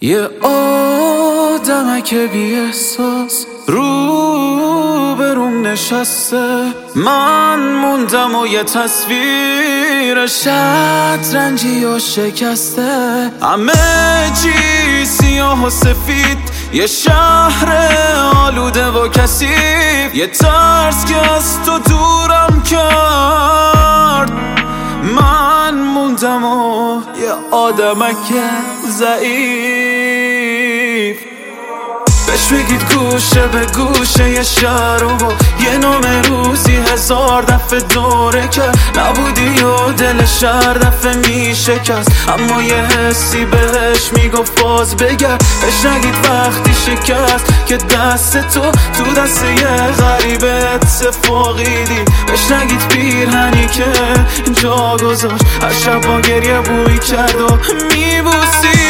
یه آدمک بی احساس رو بروم نشسته، من موندم و یه تصویر شطرنجی و شکسته. همه چی سیاه و سفید، یه شهر آلوده و کثیف، یه ترس که از تو دورم کرد. من موندم و یه آدمک ضعیف. بهش بگید گوشه به گوشه یه شهر و یه نام روزی 1000 دفعه دوره کرد. نبودی و دل شهر دفعه میشکست، اما یه حسی بهش میگفت باز بگرد. بهش نگید وقتی شکست که دست تو دست یه غریبه اتفاقیدی. بهش نگید پیرهنی که جا گذاشت هر شب با گریه بوی کرد و میبوسی.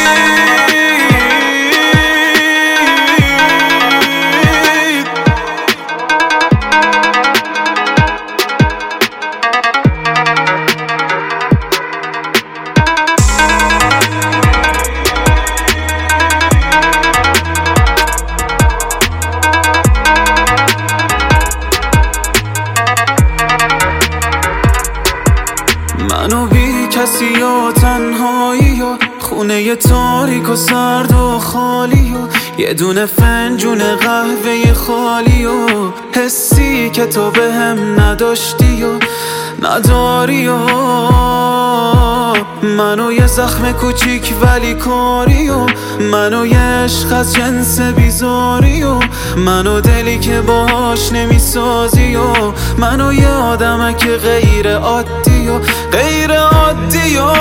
منو بی کسی و تنهایی و خونه تاریک و سرد و خالی و یه دونه فنجون قهوه خالی و حسی که تو بهم نداشتی و نداری و منو یه زخم کوچیک ولی کاری و منو یه عشق از جنس بیزاری و منو دلی که باهاش نمیسازی و منو یه آدمک غیر عادی و غیر عادی و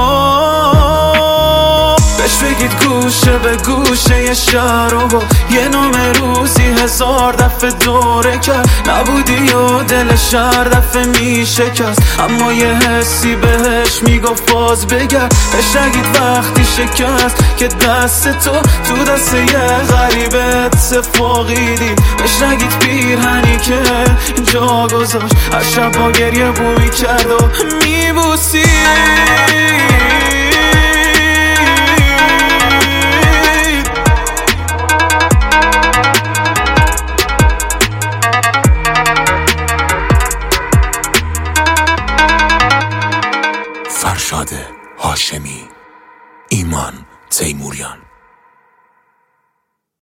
بهش بگید گوشه به گوشه یه شهر و یه نام روزی 1000 دفعه دوره کرد. نبودی و دل شهر دفعه میشکست، اما یه حسی بهش میگفت باز بگرد. بهش نگید وقتی شکست که دست تو دست یه غریبه اتفاقیدی. بهش نگید پیرهنی که جا گذاشت هر شب با گریه بوی کرد و میبوسی. فرشاد هاشمی، ایمان تیموریان.